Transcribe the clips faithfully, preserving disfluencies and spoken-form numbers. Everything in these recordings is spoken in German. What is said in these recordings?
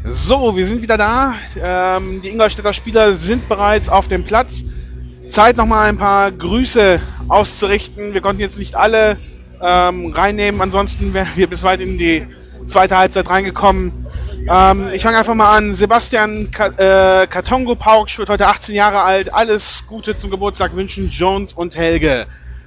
So, wir sind wieder da. Ähm, die Ingolstädter Spieler sind bereits auf dem Platz. Zeit nochmal ein paar Grüße auszurichten. Wir konnten jetzt nicht alle ähm, reinnehmen, ansonsten wären wir bis weit in die zweite Halbzeit reingekommen. Ähm, ich fange einfach mal an. Sebastian Ka- äh, Katongo Pauksch wird heute achtzehn Jahre alt. Alles Gute zum Geburtstag wünschen Jones und Helge.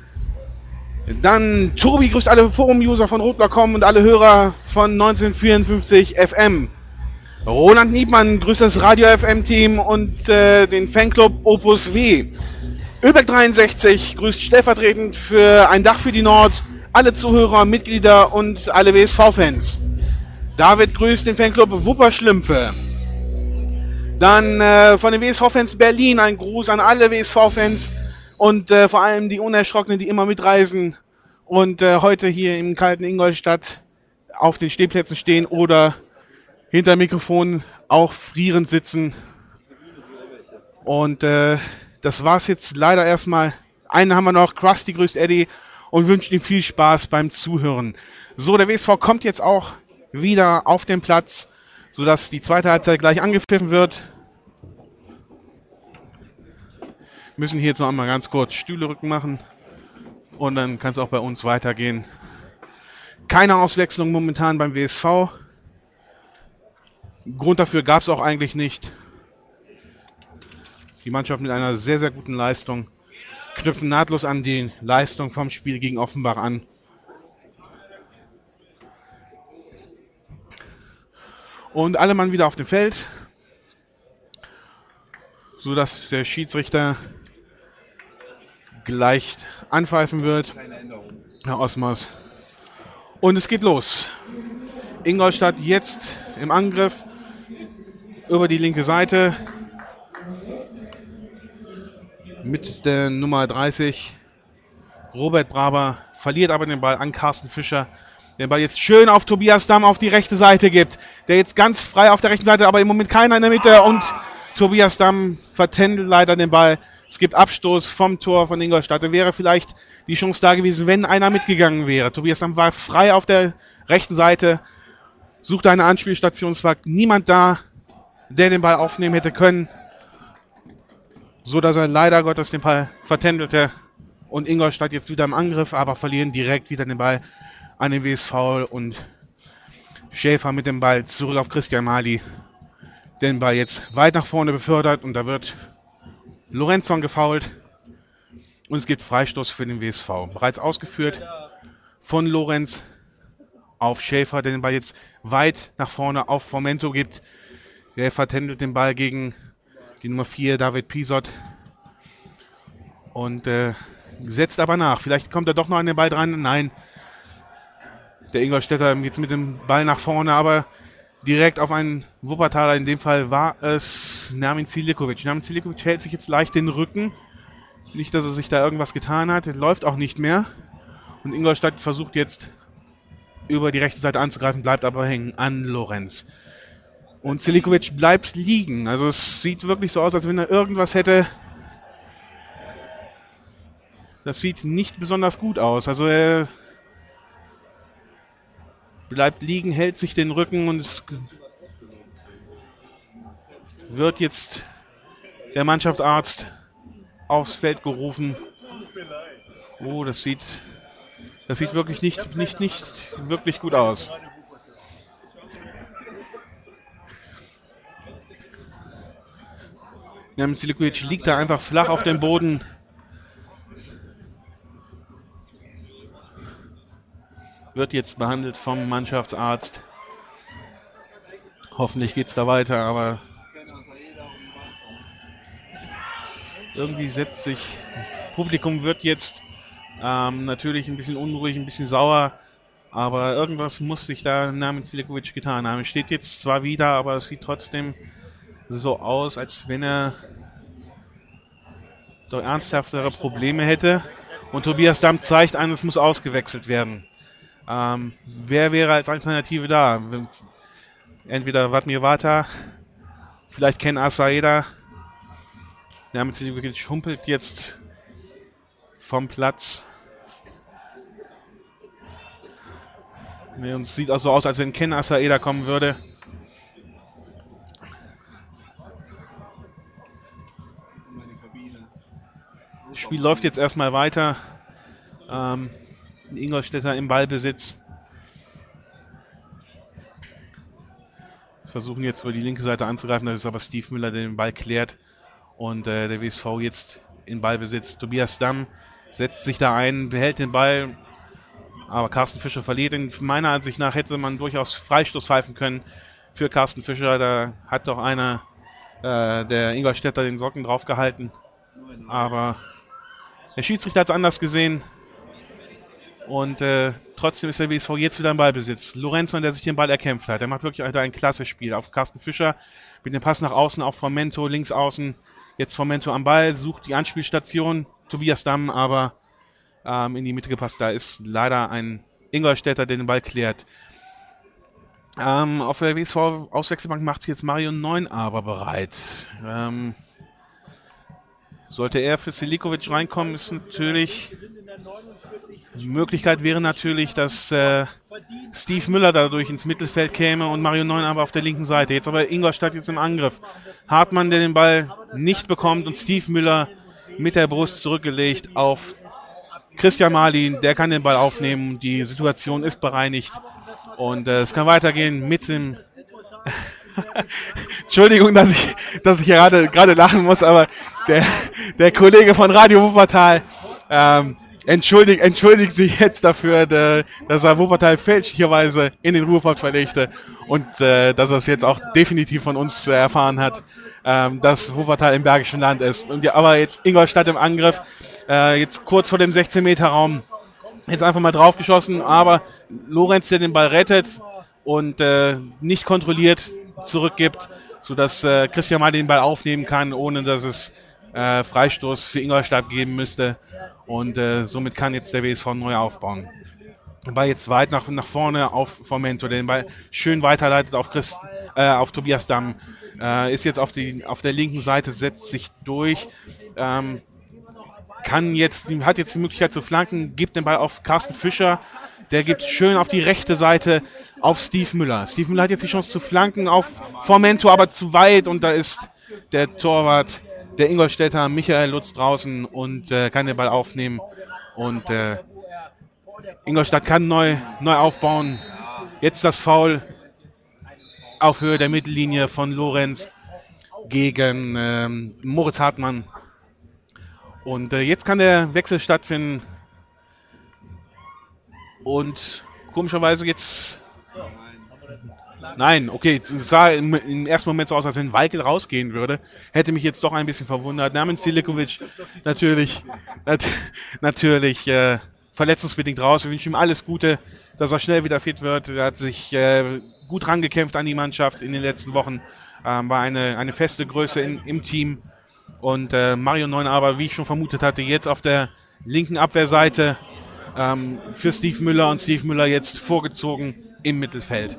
Dann Tobi grüßt alle Forum-User von Rotblock Punkt com und alle Hörer von neunzehnhundertvierundfünfzig F M. Roland Niebmann grüßt das Radio F M-Team und äh, den Fanclub Opus W. Ölberg dreiundsechzig grüßt stellvertretend für ein Dach für die Nord alle Zuhörer, Mitglieder und alle W S V-Fans. David grüßt den Fanclub Wupperschlümpfe. Dann äh, von den W S V-Fans Berlin ein Gruß an alle W S V-Fans und äh, vor allem die Unerschrockenen, die immer mitreisen und äh, heute hier im kalten Ingolstadt auf den Stehplätzen stehen oder hinter dem Mikrofon auch frierend sitzen. Und äh, das war's jetzt leider erstmal. Einen haben wir noch, Krusty grüßt Eddie und wünscht ihm viel Spaß beim Zuhören. So, der W S V kommt jetzt auch wieder auf den Platz, sodass die zweite Halbzeit gleich angepfiffen wird. Müssen hier jetzt noch einmal ganz kurz Stühle rücken machen und dann kann es auch bei uns weitergehen. Keine Auswechslung momentan beim W S V. Grund dafür gab es auch eigentlich nicht. Die Mannschaft mit einer sehr, sehr guten Leistung knüpfen nahtlos an die Leistung vom Spiel gegen Offenbach an. Und alle Mann wieder auf dem Feld, sodass der Schiedsrichter gleich anpfeifen wird. Herr Osmos. Und es geht los. Ingolstadt jetzt im Angriff über die linke Seite mit der Nummer dreißig. Robert Braber verliert aber den Ball an Carsten Fischer. Der Ball jetzt schön auf Tobias Damm auf die rechte Seite gibt. Der jetzt ganz frei auf der rechten Seite, aber im Moment keiner in der Mitte. Und Tobias Damm vertändelt leider den Ball. Es gibt Abstoß vom Tor von Ingolstadt. Da wäre vielleicht die Chance da gewesen, wenn einer mitgegangen wäre. Tobias Damm war frei auf der rechten Seite. Suchte eine Anspielstation. Es war niemand da, der den Ball aufnehmen hätte können. So dass er leider Gottes den Ball vertändelte. Und Ingolstadt jetzt wieder im Angriff, aber verlieren direkt wieder den Ball an den W S V. Und Schäfer mit dem Ball zurück auf Christian Mali. Den Ball jetzt weit nach vorne befördert. Und da wird Lorenzon gefoult. Und es gibt Freistoß für den W S V. Bereits ausgeführt von Lorenz auf Schäfer, der den Ball jetzt weit nach vorne auf Fomento gibt. Der vertändelt den Ball gegen die Nummer vier, David Pisot. Und äh, setzt aber nach. Vielleicht kommt er doch noch an den Ball dran. Nein. Der Ingolstädter jetzt mit dem Ball nach vorne, aber direkt auf einen Wuppertaler. In dem Fall war es Nermin Zilikovic. Nermin Zilikovic hält sich jetzt leicht den Rücken. Nicht, dass er sich da irgendwas getan hat. Er läuft auch nicht mehr. Und Ingolstadt versucht jetzt über die rechte Seite anzugreifen, bleibt aber hängen an Lorenz. Und Zilikovic bleibt liegen. Also es sieht wirklich so aus, als wenn er irgendwas hätte. Das sieht nicht besonders gut aus. Also er bleibt liegen, hält sich den Rücken und es wird jetzt der Mannschaftsarzt aufs Feld gerufen. Oh, das sieht, das sieht wirklich nicht, nicht, nicht wirklich gut aus. Nermin Zilikovic liegt da einfach flach auf dem Boden. Wird jetzt behandelt vom Mannschaftsarzt. Hoffentlich geht es da weiter, aber irgendwie setzt sich, Publikum wird jetzt ähm, natürlich ein bisschen unruhig, ein bisschen sauer, aber irgendwas muss sich da Nermin Zilikovic getan haben. Er steht jetzt zwar wieder, aber es sieht trotzdem so aus, als wenn er doch ernsthaftere Probleme hätte. Und Tobias Damm zeigt an, es muss ausgewechselt werden. Ähm, wer wäre als Alternative da? Entweder Vladimir Vata, vielleicht Ken Asaeda. Nermin Zilikovic humpelt jetzt vom Platz. Nee, und es sieht auch so aus, als wenn Ken Asaeda kommen würde. Spiel läuft jetzt erstmal weiter. Ähm, Ingolstädter im Ballbesitz. Versuchen jetzt über die linke Seite anzugreifen, das ist aber Steve Müller, der den Ball klärt. Und äh, der W S V jetzt in Ballbesitz. Tobias Damm setzt sich da ein, behält den Ball. Aber Carsten Fischer verliert ihn. Meiner Ansicht nach hätte man durchaus Freistoß pfeifen können für Carsten Fischer. Da hat doch einer äh, der Ingolstädter den Socken draufgehalten. Aber der Schiedsrichter hat es anders gesehen. Und äh, trotzdem ist der W S V jetzt wieder im Ballbesitz. Lorenzmann, der sich den Ball erkämpft hat. Der macht wirklich ein klasse Spiel auf Carsten Fischer. Mit dem Pass nach außen auf Formento, links außen. Jetzt Formento am Ball, sucht die Anspielstation. Tobias Damm aber ähm, in die Mitte gepasst. Da ist leider ein Ingolstädter, der den Ball klärt. Ähm, auf der W S V-Auswechselbank macht sich jetzt Mario Neunaber bereit. Ähm, sollte er für Selikovic reinkommen, ist natürlich... Die Möglichkeit wäre natürlich, dass äh, Steve Müller dadurch ins Mittelfeld käme und Mario Neunaber auf der linken Seite. Jetzt aber Ingolstadt jetzt im Angriff. Hartmann, der den Ball nicht bekommt und Steve Müller mit der Brust zurückgelegt auf Christian Marlin. Der kann den Ball aufnehmen. Die Situation ist bereinigt und äh, es kann weitergehen mit dem... Entschuldigung, dass ich, dass ich gerade gerade lachen muss, aber der, der Kollege von Radio Wuppertal ähm, entschuldigt, entschuldigt sich jetzt dafür, de, dass er Wuppertal fälschlicherweise in den Ruhrpott verlegte und äh, dass er es jetzt auch definitiv von uns äh, erfahren hat, ähm, dass Wuppertal im Bergischen Land ist. Und ja, aber jetzt Ingolstadt im Angriff, äh, jetzt kurz vor dem sechzehn Meter Raum, jetzt einfach mal draufgeschossen, aber Lorenz, der den Ball rettet und äh, nicht kontrolliert zurückgibt, sodass äh, Christian mal den Ball aufnehmen kann, ohne dass es äh, Freistoß für Ingolstadt geben müsste. Und äh, somit kann jetzt der W S V neu aufbauen. Den Ball jetzt weit nach, nach vorne auf Formento, der den Ball schön weiterleitet auf, Chris, äh, auf Tobias Damm. Äh, ist jetzt auf, die, auf der linken Seite, setzt sich durch. Ähm, kann jetzt, hat jetzt die Möglichkeit zu flanken, gibt den Ball auf Carsten Fischer. Der gibt schön auf die rechte Seite auf Steve Müller. Steve Müller hat jetzt die Chance zu flanken auf Formento, aber zu weit. Und da ist der Torwart, der Ingolstädter Michael Lutz draußen und äh, kann den Ball aufnehmen. Und äh, Ingolstadt kann neu, neu aufbauen. Jetzt das Foul auf Höhe der Mittellinie von Lorenz gegen ähm, Moritz Hartmann. Und äh, jetzt kann der Wechsel stattfinden. Und komischerweise jetzt... Nein, okay, es sah im, im ersten Moment so aus, als wenn Weikel rausgehen würde. Hätte mich jetzt doch ein bisschen verwundert. Namen Selikovic natürlich, nat natürlich äh, verletzungsbedingt raus. Wir wünschen ihm alles Gute, dass er schnell wieder fit wird. Er hat sich äh, gut rangekämpft an die Mannschaft in den letzten Wochen. Ähm, war eine, eine feste Größe in, im Team. Und äh, Mario Neunaber, wie ich schon vermutet hatte, jetzt auf der linken Abwehrseite ähm, für Steve Müller und Steve Müller jetzt vorgezogen im Mittelfeld.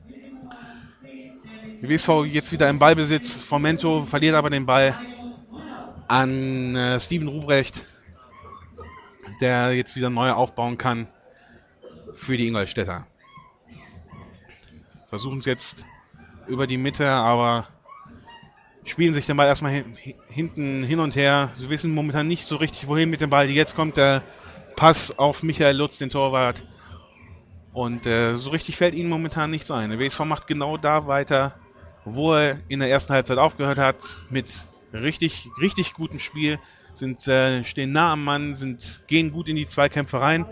Die W S V jetzt wieder im Ballbesitz. Formento verliert aber den Ball an äh, Steven Ruprecht, der jetzt wieder neu aufbauen kann für die Ingolstädter. Versuchen es jetzt über die Mitte, aber spielen sich den Ball erstmal hin, hinten hin und her. Sie wissen momentan nicht so richtig, wohin mit dem Ball. Jetzt kommt der Pass auf Michael Lutz, den Torwart. Und äh, so richtig fällt ihnen momentan nichts ein. Der W S V macht genau da weiter, wo er in der ersten Halbzeit aufgehört hat, mit richtig, richtig gutem Spiel. Sind, äh, stehen nah am Mann, sind, gehen gut in die Zweikämpfe rein.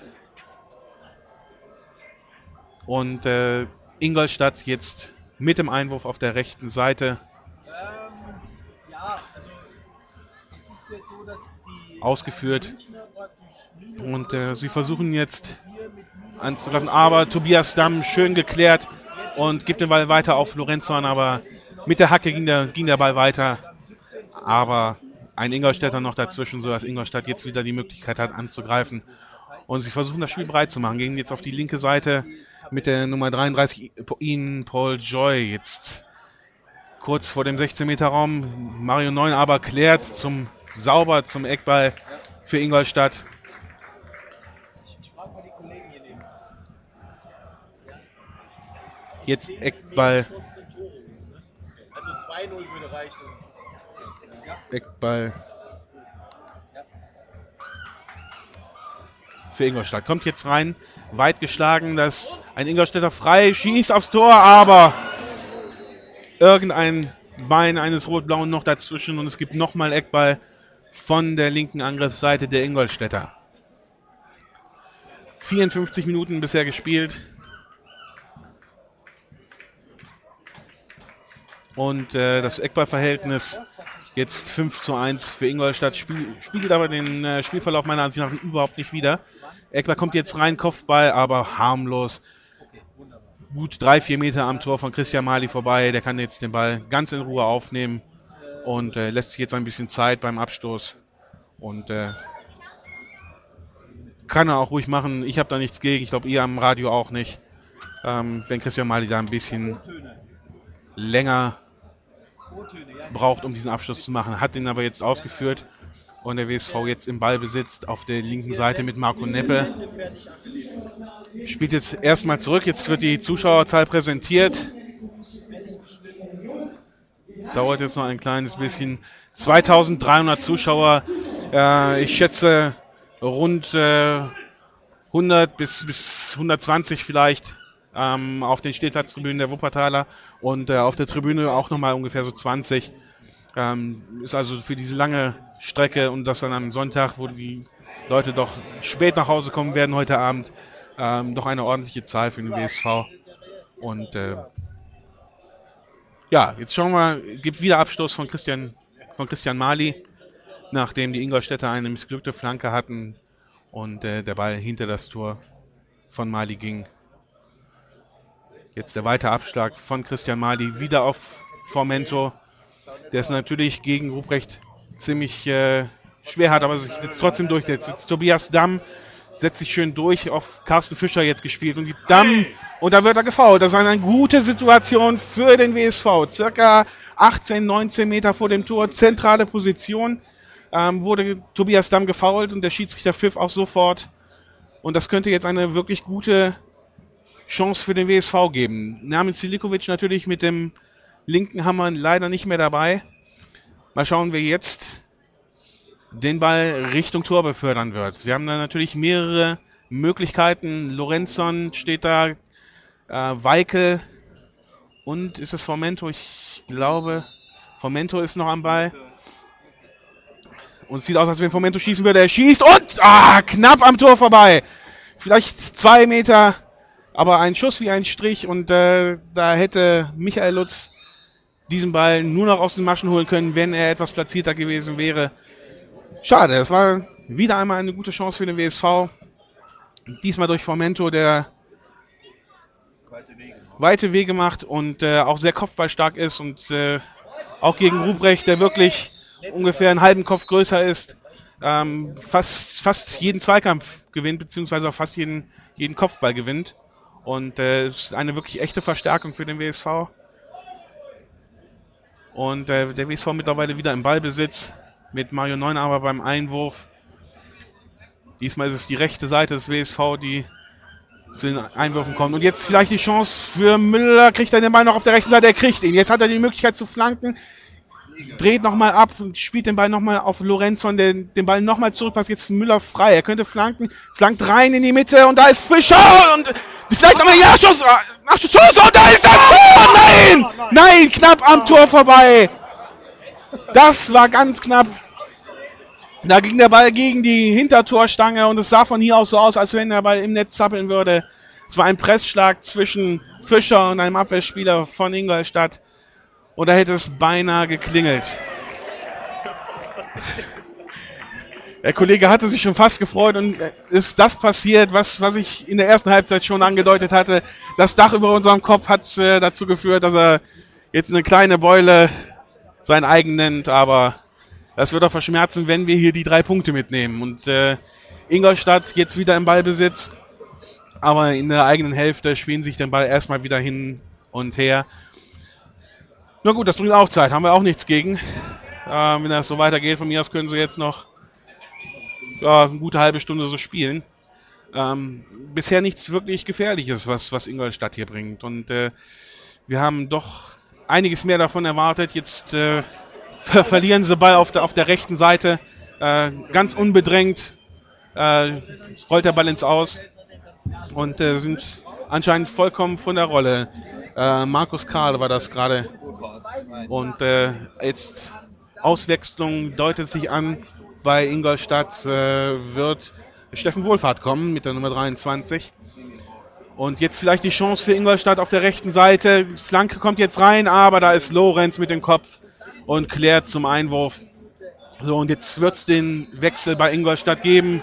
Und äh, Ingolstadt jetzt mit dem Einwurf auf der rechten Seite. Ähm, ja, also es ist jetzt so, dass die ausgeführt. Und äh, sie versuchen jetzt anzugreifen. Aber Tobias Damm schön geklärt und gibt den Ball weiter auf Lorenzmann. Aber mit der Hacke ging der, ging der Ball weiter. Aber ein Ingolstädter noch dazwischen, sodass Ingolstadt jetzt wieder die Möglichkeit hat anzugreifen. Und sie versuchen das Spiel breit zu machen. Gehen jetzt auf die linke Seite mit der Nummer dreiunddreißig, Ian Paul Joy. Jetzt kurz vor dem sechzehn Meter Raum. Mario Neunaber klärt zum sauber zum Eckball für Ingolstadt. Jetzt Eckball. Also zwei null würde reichen. Eckball. für Ingolstadt. Kommt jetzt rein, weit geschlagen, dass ein Ingolstädter frei schießt aufs Tor, aber irgendein Bein eines Rot-Blauen noch dazwischen und es gibt nochmal Eckball von der linken Angriffsseite der Ingolstädter. vierundfünfzig Minuten bisher gespielt. Und äh, das Eckballverhältnis jetzt fünf zu eins für Ingolstadt, spiel, spiegelt aber den äh, Spielverlauf meiner Ansicht nach überhaupt nicht wider. Eckball kommt jetzt rein, Kopfball, aber harmlos. Gut drei, vier Meter am Tor von Christian Mali vorbei. Der kann jetzt den Ball ganz in Ruhe aufnehmen und äh, lässt sich jetzt ein bisschen Zeit beim Abstoß. Und äh, kann er auch ruhig machen. Ich habe da nichts gegen. Ich glaube, ihr am Radio auch nicht. Ähm, wenn Christian Mali da ein bisschen länger braucht, um diesen Abschluss zu machen. Hat ihn aber jetzt ausgeführt. Und der W S V jetzt im Ballbesitz auf der linken Seite mit Marco Neppe. Spielt jetzt erstmal zurück. Jetzt wird die Zuschauerzahl präsentiert. Dauert jetzt noch ein kleines bisschen. zweitausenddreihundert Zuschauer. Äh, ich schätze rund äh, hundert bis, bis hundertzwanzig vielleicht ähm, auf den Stehplatztribünen der Wuppertaler. Und äh, auf der Tribüne auch nochmal ungefähr so zwanzig. Ähm, ist also für diese lange Strecke und das dann am Sonntag, wo die Leute doch spät nach Hause kommen werden heute Abend, ähm, doch eine ordentliche Zahl für den W S V. Und äh, ja, jetzt schauen wir, gibt wieder Abstoß von Christian, von Christian Mali, nachdem die Ingolstädter eine missglückte Flanke hatten und äh, der Ball hinter das Tor von Mali ging. Jetzt der weitere Abschlag von Christian Mali wieder auf Formento. Der ist natürlich gegen Ruprecht ziemlich äh, schwer hat, aber sich jetzt trotzdem durchsetzt. Jetzt Tobias Damm setzt sich schön durch, auf Carsten Fischer jetzt gespielt. Und die Damm, und da wird er gefoult. Das ist eine gute Situation für den W S V. Circa achtzehn, neunzehn Meter vor dem Tor, zentrale Position. Ähm, wurde Tobias Damm gefoult und der Schiedsrichter pfiff auch sofort. Und das könnte jetzt eine wirklich gute Chance für den W S V geben. Namen Zilikovic natürlich mit dem linken Hammer leider nicht mehr dabei. Mal schauen, wer jetzt den Ball Richtung Tor befördern wird. Wir haben da natürlich mehrere Möglichkeiten. Lorenzon steht da, äh, Weikel und ist es Formento? Ich glaube, Formento ist noch am Ball. Und es sieht aus, als wenn Formento schießen würde. Er schießt und ah, knapp am Tor vorbei. Vielleicht zwei Meter, aber ein Schuss wie ein Strich und äh, da hätte Michael Lutz diesen Ball nur noch aus den Maschen holen können, wenn er etwas platzierter gewesen wäre. Schade, es war wieder einmal eine gute Chance für den W S V. Diesmal durch Formento, der weite Wege macht und äh, auch sehr kopfballstark ist und äh, auch gegen Ruprecht, der wirklich ungefähr einen halben Kopf größer ist, ähm, fast, fast jeden Zweikampf gewinnt, beziehungsweise auch fast jeden, jeden Kopfball gewinnt. Und äh, es ist eine wirklich echte Verstärkung für den W S V. Und äh, der W S V mittlerweile wieder im Ballbesitz mit Mario Neunarmer beim Einwurf. Diesmal ist es die rechte Seite des W S V, die zu den Einwürfen kommt. Und jetzt vielleicht die Chance für Müller. Kriegt er den Ball noch auf der rechten Seite? Er kriegt ihn. Jetzt hat er die Möglichkeit zu flanken. Dreht nochmal ab, spielt den Ball nochmal auf Lorenzon, der den Ball nochmal zurückpasst. Jetzt Müller frei. Er könnte flanken. Flankt rein in die Mitte und da ist Fischer. Und vielleicht nochmal, ja, Schuss. Ach, Schuss. Und da ist das Tor. Nein! Nein, knapp am Tor vorbei. Das war ganz knapp. Da ging der Ball gegen die Hintertorstange und es sah von hier aus so aus, als wenn der Ball im Netz zappeln würde. Es war ein Pressschlag zwischen Fischer und einem Abwehrspieler von Ingolstadt. Und da hätte es beinahe geklingelt. Der Kollege hatte sich schon fast gefreut und ist das passiert, was, was ich in der ersten Halbzeit schon angedeutet hatte. Das Dach über unserem Kopf hat äh, dazu geführt, dass er jetzt eine kleine Beule sein eigen nennt, aber das wird er verschmerzen, wenn wir hier die drei Punkte mitnehmen. Und äh, Ingolstadt jetzt wieder im Ballbesitz, aber in der eigenen Hälfte spielen sich den Ball erstmal wieder hin und her. Na gut, das bringt auch Zeit, haben wir auch nichts gegen. Äh, wenn das so weitergeht, von mir aus können sie jetzt noch ja, eine gute halbe Stunde so spielen. Ähm, bisher nichts wirklich Gefährliches, was, was Ingolstadt hier bringt. Und äh, wir haben doch einiges mehr davon erwartet. Jetzt äh, ver- verlieren sie Ball auf der, auf der rechten Seite. Äh, ganz unbedrängt äh, rollt der Ball ins Aus und äh, sind anscheinend vollkommen von der Rolle. Äh, Markus Karl war das gerade. Und äh, jetzt Auswechslung deutet sich an. Bei Ingolstadt äh, wird Steffen Wohlfahrt kommen mit der Nummer dreiundzwanzig. Und jetzt vielleicht die Chance für Ingolstadt auf der rechten Seite. Flanke kommt jetzt rein, aber da ist Lorenz mit dem Kopf und klärt zum Einwurf. So, und jetzt wird es den Wechsel bei Ingolstadt geben.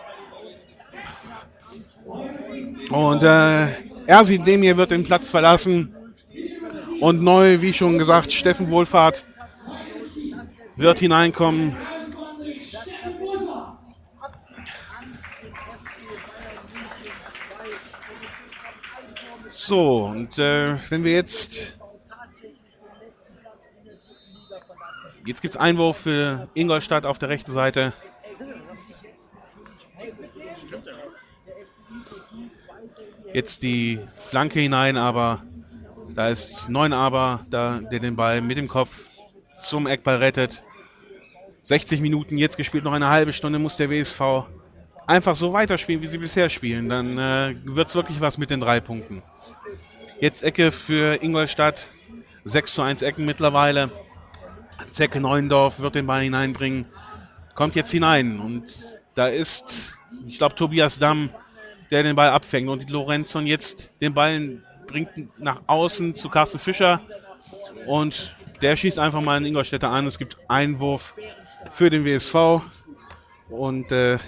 Und äh, Ersin Demir wird den Platz verlassen. Und neu, wie schon gesagt, Steffen Wohlfahrt wird hineinkommen. So, und äh, wenn wir jetzt... Jetzt gibt es Einwurf für Ingolstadt auf der rechten Seite. Jetzt die Flanke hinein, aber da ist Neunaber, da, der den Ball mit dem Kopf zum Eckball rettet. sechzig Minuten jetzt gespielt, noch eine halbe Stunde muss der W S V einfach so weiterspielen, wie sie bisher spielen. Dann äh, wird es wirklich was mit den drei Punkten. Jetzt Ecke für Ingolstadt, sechs zu eins Ecken mittlerweile. Zecke Neuendorf wird den Ball hineinbringen, kommt jetzt hinein und da ist, ich glaube, Tobias Damm, der den Ball abfängt und Lorenzon jetzt den Ball bringt nach außen zu Carsten Fischer und der schießt einfach mal einen Ingolstädter an. Es gibt Einwurf für den W S V und äh,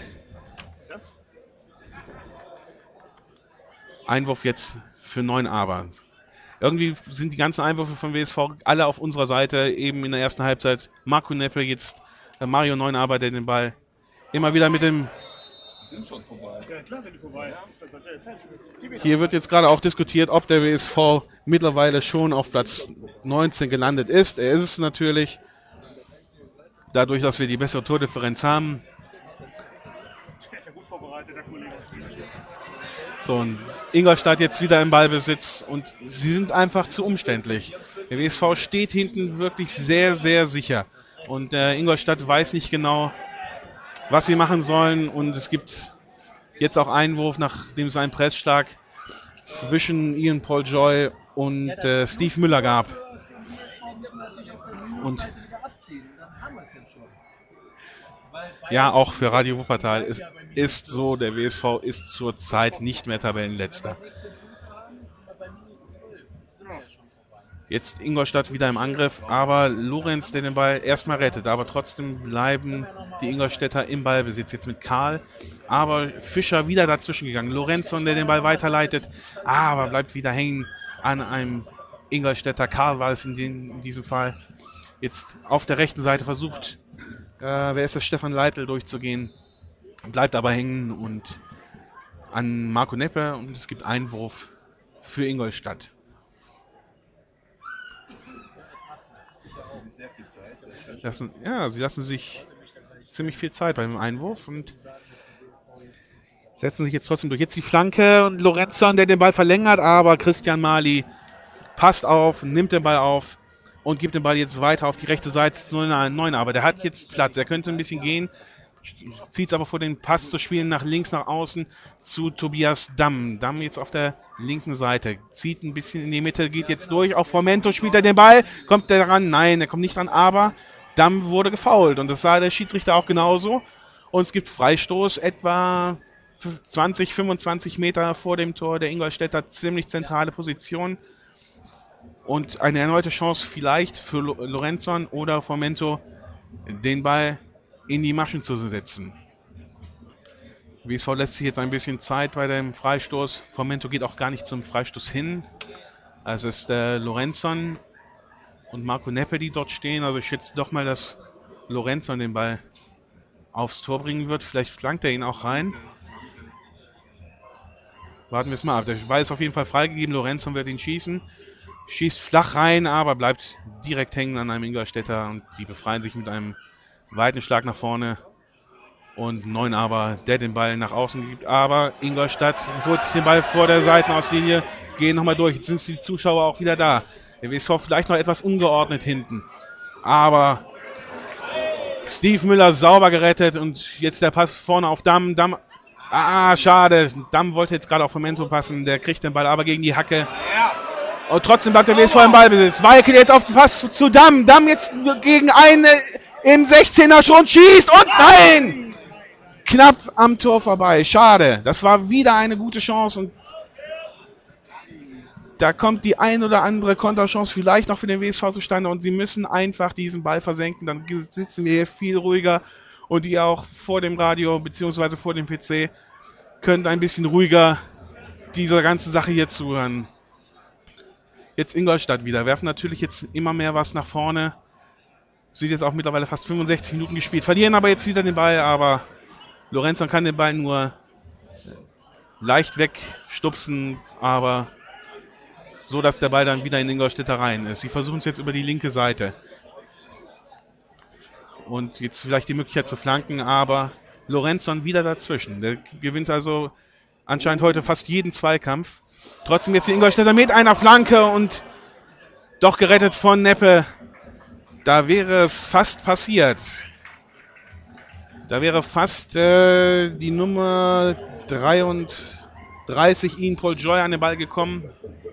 Einwurf jetzt für Neunaber. Irgendwie sind die ganzen Einwürfe von W S V alle auf unserer Seite, eben in der ersten Halbzeit. Marco Neppe, jetzt äh, Mario Neunaber, der den Ball immer wieder mit dem... Sind schon vorbei. Ja, klar sind die vorbei. Hier wird jetzt gerade auch diskutiert, ob der W S V mittlerweile schon auf Platz neunzehn gelandet ist. Er ist es natürlich, dadurch, dass wir die bessere Tordifferenz haben. Der ist ja gut vorbereitet, der Kollege. So, und Ingolstadt jetzt wieder im Ballbesitz und sie sind einfach zu umständlich. Der W S V steht hinten wirklich sehr, sehr sicher. Und äh, Ingolstadt weiß nicht genau, was sie machen sollen. Und es gibt jetzt auch Einwurf, nachdem es einen Pressschlag zwischen Ian Paul Joy und äh, Steve Müller gab. Und ja, auch für Radio Wuppertal ist, ist so, der W S V ist zurzeit nicht mehr Tabellenletzter. Jetzt Ingolstadt wieder im Angriff, aber Lorenz, der den Ball erstmal rettet, aber trotzdem bleiben die Ingolstädter im Ballbesitz. Jetzt mit Karl, aber Fischer wieder dazwischen gegangen. Lorenzon, der den Ball weiterleitet, aber bleibt wieder hängen an einem Ingolstädter. Karl war es in, den, in diesem Fall. Jetzt auf der rechten Seite versucht, äh, wer ist das, Stefan Leitl durchzugehen, bleibt aber hängen und an Marco Neppe und es gibt Einwurf für Ingolstadt. Lassen, ja, sie lassen sich ziemlich viel Zeit beim Einwurf und setzen sich jetzt trotzdem durch. Jetzt die Flanke und Lorenzon, der den Ball verlängert, aber Christian Mali passt auf, nimmt den Ball auf und gibt den Ball jetzt weiter auf die rechte Seite zu Neunaber. Der hat jetzt Platz, er könnte ein bisschen gehen, zieht es aber vor, den Pass zu spielen nach links, nach außen zu Tobias Damm. Damm jetzt auf der linken Seite, zieht ein bisschen in die Mitte, geht jetzt durch, auf Formento spielt er den Ball, kommt der ran? Nein, er kommt nicht ran, aber Damm wurde gefoult und das sah der Schiedsrichter auch genauso. Und es gibt Freistoß, etwa zwanzig, fünfundzwanzig Meter vor dem Tor der Ingolstädter, ziemlich zentrale Position. Und eine erneute Chance vielleicht für Lorenzon oder Formento, den Ball in die Maschen zu setzen. W S V lässt sich jetzt ein bisschen Zeit bei dem Freistoß. Formento geht auch gar nicht zum Freistoß hin. Also ist der Lorenzon und Marco Neppe, die dort stehen. Also ich schätze doch mal, dass Lorenzon den Ball aufs Tor bringen wird. Vielleicht flankt er ihn auch rein. Warten wir es mal ab. Der Ball ist auf jeden Fall freigegeben. Lorenzon wird ihn schießen. Schießt flach rein, aber bleibt direkt hängen an einem Ingolstädter. Und die befreien sich mit einem weiten Schlag nach vorne. Und Neunaber, der den Ball nach außen gibt. Aber Ingolstadt holt sich den Ball vor der Seitenauslinie. Gehen nochmal durch. Jetzt sind die Zuschauer auch wieder da. Der W S V vielleicht noch etwas ungeordnet hinten. Aber Steve Müller sauber gerettet. Und jetzt der Pass vorne auf Damm. Damm Ah, schade. Damm wollte jetzt gerade auf Momento passen. Der kriegt den Ball aber gegen die Hacke. Und trotzdem bleibt der W S V im Ballbesitz. Weike jetzt auf den Pass zu Damm. Damm jetzt gegen einen im sechzehner schon schießt. Und nein! Knapp am Tor vorbei. Schade. Das war wieder eine gute Chance. Und da kommt die ein oder andere Konterchance vielleicht noch für den W S V zustande. Und sie müssen einfach diesen Ball versenken. Dann sitzen wir hier viel ruhiger. Und ihr auch vor dem Radio bzw. vor dem P C könnt ein bisschen ruhiger dieser ganzen Sache hier zuhören. Jetzt Ingolstadt wieder. Werfen natürlich jetzt immer mehr was nach vorne. Sieht jetzt auch mittlerweile fast fünfundsechzig Minuten gespielt. Verlieren aber jetzt wieder den Ball. Aber Lorenzon kann den Ball nur leicht wegstupsen. Aber so, dass der Ball dann wieder in Ingolstädter rein ist. Sie versuchen es jetzt über die linke Seite. Und jetzt vielleicht die Möglichkeit zu flanken, aber Lorenzon wieder dazwischen. Der gewinnt also anscheinend heute fast jeden Zweikampf. Trotzdem jetzt die Ingolstädter mit einer Flanke und doch gerettet von Neppe. Da wäre es fast passiert. Da wäre fast äh, die Nummer dreiunddreißig Ian Paul Joy an den Ball gekommen.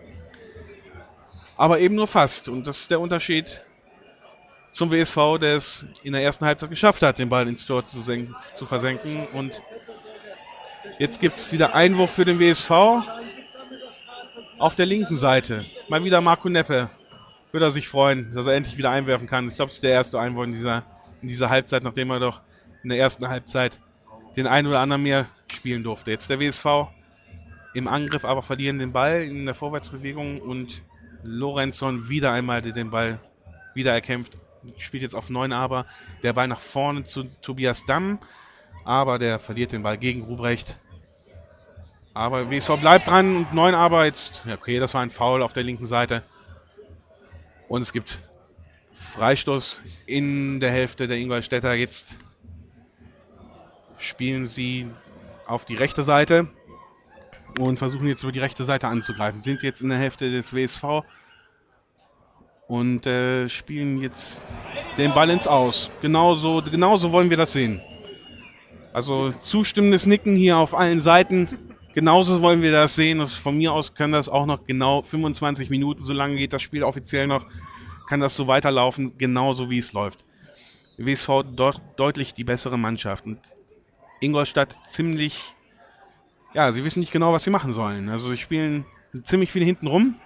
Aber eben nur fast. Und das ist der Unterschied zum W S V, der es in der ersten Halbzeit geschafft hat, den Ball ins Tor zu, senken, zu versenken. Und jetzt gibt es wieder Einwurf für den W S V auf der linken Seite. Mal wieder Marco Neppe. Würde er sich freuen, dass er endlich wieder einwerfen kann. Ich glaube, es ist der erste Einwurf in dieser, in dieser Halbzeit, nachdem er doch in der ersten Halbzeit den einen oder anderen mehr spielen durfte. Jetzt der W S V im Angriff, aber verlieren den Ball in der Vorwärtsbewegung und Lorenzon wieder einmal den Ball wieder erkämpft. Spielt jetzt auf neun aber. Der Ball nach vorne zu Tobias Damm. Aber der verliert den Ball gegen Ruprecht. Aber W S V bleibt dran und neun aber jetzt. Ja, okay, das war ein Foul auf der linken Seite. Und es gibt Freistoß in der Hälfte der Ingolstädter. Jetzt spielen sie auf die rechte Seite und versuchen jetzt über die rechte Seite anzugreifen. Sind jetzt in der Hälfte des W S V. Und äh, spielen jetzt den Ball ins Aus. Genauso, genauso wollen wir das sehen. Also zustimmendes Nicken hier auf allen Seiten. Genauso wollen wir das sehen. Und von mir aus kann das auch noch genau fünfundzwanzig Minuten, so lange geht das Spiel offiziell noch, kann das so weiterlaufen, genauso wie es läuft. W S V dort deutlich die bessere Mannschaft. Und Ingolstadt ziemlich, ja, sie wissen nicht genau, was sie machen sollen. Also sie spielen ziemlich viel hinten rum.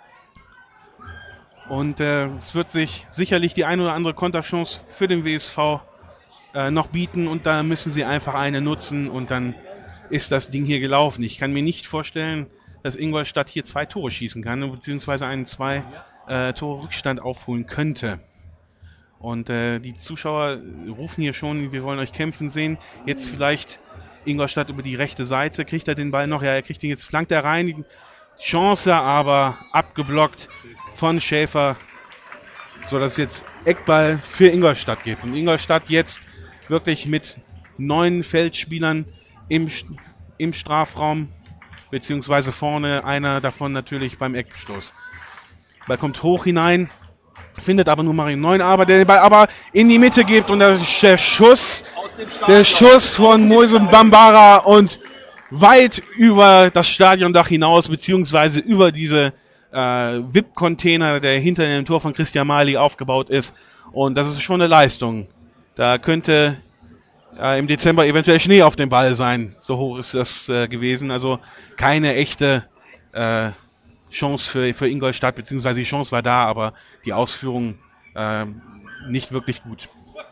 Und äh, es wird sich sicherlich die ein oder andere Konterchance für den W S V äh, noch bieten und da müssen sie einfach eine nutzen und dann ist das Ding hier gelaufen. Ich kann mir nicht vorstellen, dass Ingolstadt hier zwei Tore schießen kann, beziehungsweise einen zwei äh, Tore Rückstand aufholen könnte. Und äh, die Zuschauer rufen hier schon, wir wollen euch kämpfen sehen. Jetzt vielleicht Ingolstadt über die rechte Seite. Kriegt er den Ball noch? Ja, er kriegt ihn jetzt, flankt er rein. Chance aber abgeblockt von Schäfer, sodass es jetzt Eckball für Ingolstadt gibt. Und Ingolstadt jetzt wirklich mit neun Feldspielern im, im Strafraum, beziehungsweise vorne, einer davon natürlich beim Eckstoß. Ball kommt hoch hinein, findet aber nur Marin Neun, aber der den Ball aber in die Mitte gibt und der, der Schuss, der Schuss von Moisen Bambara und weit über das Stadiondach hinaus, beziehungsweise über diese äh, V I P-Container, der hinter dem Tor von Christian Mali aufgebaut ist. Und das ist schon eine Leistung. Da könnte äh, im Dezember eventuell Schnee auf dem Ball sein. So hoch ist das äh, gewesen. Also keine echte äh, Chance für, für Ingolstadt, beziehungsweise die Chance war da, aber die Ausführung äh, nicht wirklich gut.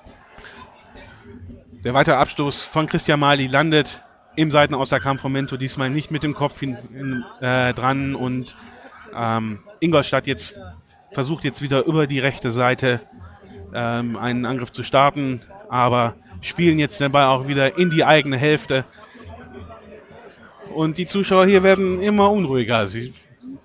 Der weitere Abstoß von Christian Mali landet im Seitenaus, da kam von Mento diesmal nicht mit dem Kopf hin, in, äh, dran und ähm, Ingolstadt jetzt versucht jetzt wieder über die rechte Seite ähm, einen Angriff zu starten, aber spielen jetzt den Ball auch wieder in die eigene Hälfte und die Zuschauer hier werden immer unruhiger. Sie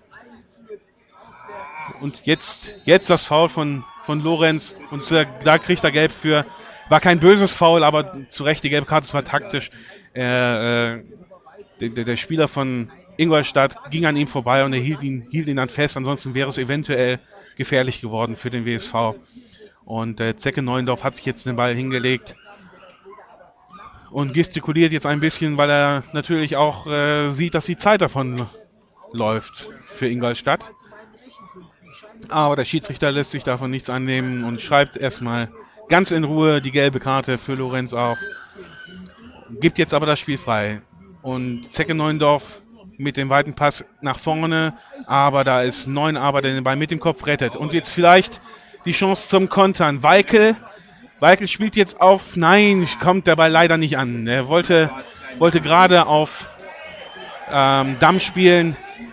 und jetzt, jetzt das Foul von, von Lorenz und da kriegt er Gelb für. War kein böses Foul, aber zu Recht die gelbe Karte, es war taktisch. Äh, äh, der, der Spieler von Ingolstadt ging an ihm vorbei und er hielt ihn, hielt ihn dann fest. Ansonsten wäre es eventuell gefährlich geworden für den W S V. Und äh, Zecke Neuendorf hat sich jetzt den Ball hingelegt. und gestikuliert jetzt ein bisschen, weil er natürlich auch äh, sieht, dass die Zeit davon läuft für Ingolstadt. Aber der Schiedsrichter lässt sich davon nichts annehmen und schreibt erstmal ganz in Ruhe die gelbe Karte für Lorenz auf. Gibt jetzt aber das Spiel frei. Und Zecke Neuendorf mit dem weiten Pass nach vorne, aber da ist Neunaber, der den Ball mit dem Kopf rettet. Und jetzt vielleicht die Chance zum Kontern. Weikel, Weikel spielt jetzt auf, nein, kommt der Ball leider nicht an. Er wollte, wollte gerade auf ähm, Damm spielen,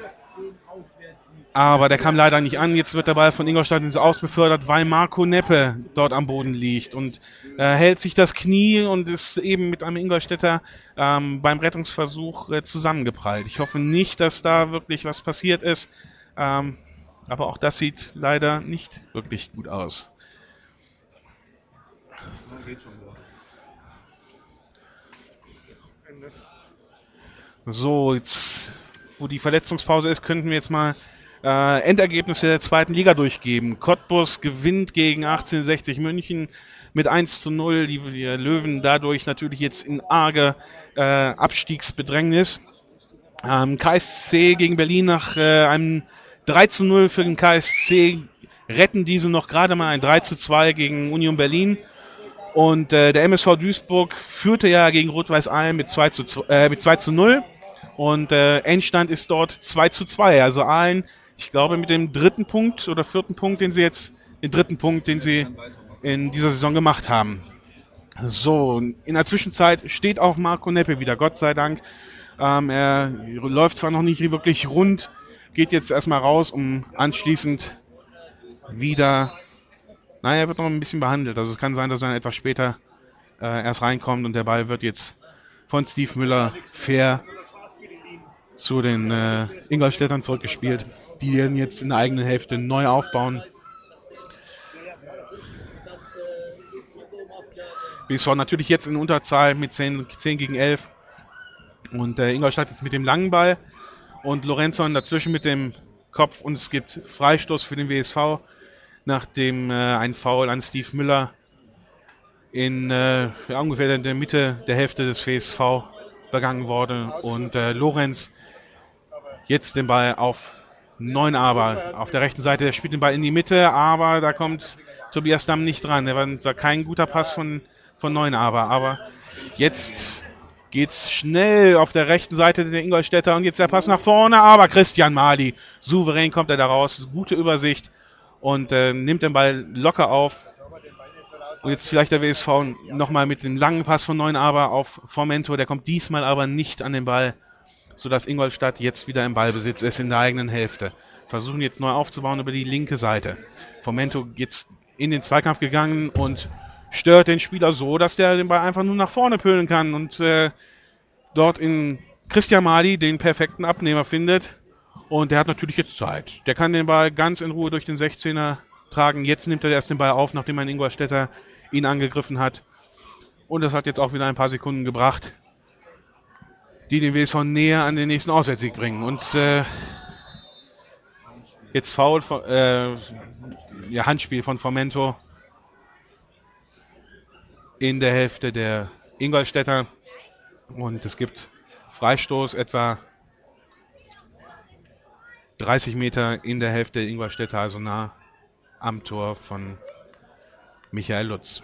aber der kam leider nicht an. Jetzt wird der Ball von Ingolstadt ins Aus befördert, weil Marco Neppe dort am Boden liegt und äh, hält sich das Knie und ist eben mit einem Ingolstädter ähm, beim Rettungsversuch äh, zusammengeprallt. Ich hoffe nicht, dass da wirklich was passiert ist, ähm, aber auch das sieht leider nicht wirklich gut aus. So, jetzt, wo die Verletzungspause ist, könnten wir jetzt mal Äh, Endergebnisse der zweiten Liga durchgeben. Cottbus gewinnt gegen achtzehnhundertsechzig München mit eins zu null. Die, die Löwen dadurch natürlich jetzt in arge äh, Abstiegsbedrängnis. Ähm, K S C gegen Berlin nach äh, einem drei zu null für den K S C retten diese noch gerade mal ein drei zu zwei gegen Union Berlin. Und äh, der M S V Duisburg führte ja gegen Rot-Weiß Aalen mit zwei zu null. Und äh, Endstand ist dort zwei zu zwei. Also Aalen, ich glaube, mit dem dritten Punkt oder vierten Punkt, den sie jetzt, den dritten Punkt, den sie in dieser Saison gemacht haben. So, in der Zwischenzeit steht auch Marco Neppe wieder, Gott sei Dank. Ähm, er läuft zwar noch nicht wirklich rund, geht jetzt erstmal raus, um anschließend wieder, naja, er wird noch ein bisschen behandelt. Also es kann sein, dass er etwas später äh, erst reinkommt und der Ball wird jetzt von Steve Müller fair zu den äh, Ingolstädtern zurückgespielt, die dann jetzt in der eigenen Hälfte neu aufbauen. B S V natürlich jetzt in Unterzahl mit zehn gegen elf und äh, Ingolstadt jetzt mit dem langen Ball und Lorenzon dazwischen mit dem Kopf und es gibt Freistoß für den W S V, nachdem äh, ein Foul an Steve Müller in äh, ja, ungefähr in der Mitte der Hälfte des W S V begangen wurde und äh, Lorenz jetzt den Ball auf Neunaber auf der rechten Seite, der spielt den Ball in die Mitte, aber da kommt Tobias Damm nicht dran. Der war, war kein guter Pass von, von Neunaber, aber jetzt geht's schnell auf der rechten Seite der Ingolstädter und jetzt der Pass nach vorne, aber Christian Mali, souverän kommt er da raus, gute Übersicht und äh, nimmt den Ball locker auf. Und jetzt vielleicht der W S V nochmal mit dem langen Pass von Neunaber auf Formento, der kommt diesmal aber nicht an den Ball, sodass Ingolstadt jetzt wieder im Ballbesitz ist in der eigenen Hälfte. Versuchen jetzt neu aufzubauen über die linke Seite. Formento jetzt in den Zweikampf gegangen und stört den Spieler so, dass der den Ball einfach nur nach vorne pölen kann und äh, dort in Christian Mali den perfekten Abnehmer findet. Und der hat natürlich jetzt Zeit. Der kann den Ball ganz in Ruhe durch den sechzehner tragen. Jetzt nimmt er erst den Ball auf, nachdem ein Ingolstädter ihn angegriffen hat. Und das hat jetzt auch wieder ein paar Sekunden gebracht, die den W S V näher an den nächsten Auswärtssieg bringen. Und äh, jetzt Foul, äh, ja, Handspiel von Formento in der Hälfte der Ingolstädter. Und es gibt Freistoß etwa dreißig Meter in der Hälfte der Ingolstädter, also nah am Tor von Michael Lutz.